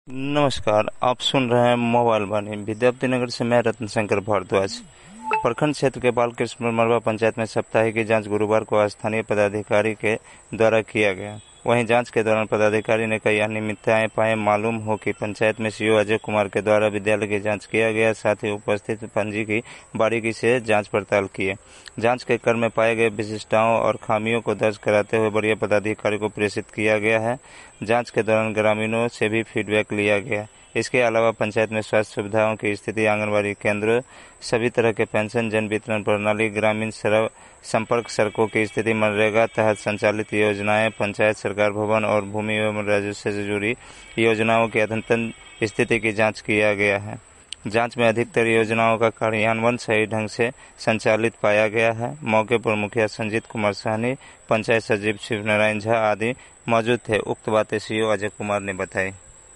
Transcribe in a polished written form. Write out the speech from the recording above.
नमस्कार, आप सुन रहे हैं मोबाइल वाणी। विद्यार्थीनगर से मैं रत्न शंकर भारद्वाज। प्रखंड क्षेत्र के बालकृष्ण मरवा पंचायत में साप्ताहिक की जांच गुरुवार को स्थानीय पदाधिकारी के द्वारा किया गया। वहीं जांच के दौरान पदाधिकारी ने कई अनियमितताएं पाए। मालूम हो कि पंचायत में सीईओ अजय कुमार के द्वारा विद्यालय की जांच किया गया, साथ ही उपस्थित पंजी की बारीकी से जांच पड़ताल किए। जांच के क्रम में पाए गए विशिष्टताओं और खामियों को दर्ज कराते हुए वरीय पदाधिकारी को प्रेषित किया गया है। जांच के दौरान ग्रामीणों से भी फीडबैक लिया गया। इसके अलावा पंचायत में स्वास्थ्य सुविधाओं की स्थिति, आंगनबाड़ी केंद्र, सभी तरह के पेंशन, जन वितरण प्रणाली, ग्रामीण संपर्क सड़कों की स्थिति, मनरेगा तहत संचालित योजनाएं, पंचायत सरकार भवन और भूमि एवं राजस्व से जुड़ी योजनाओं की अद्यतन स्थिति की जांच किया गया है। जांच में अधिकतर योजनाओं का कार्यान्वयन सही ढंग से संचालित पाया गया है। मौके पर मुखिया संजीत कुमार साहनी, पंचायत सचिव शिव नारायण झा आदि मौजूद थे। उक्त बातें सीईओ अजय कुमार ने बताई।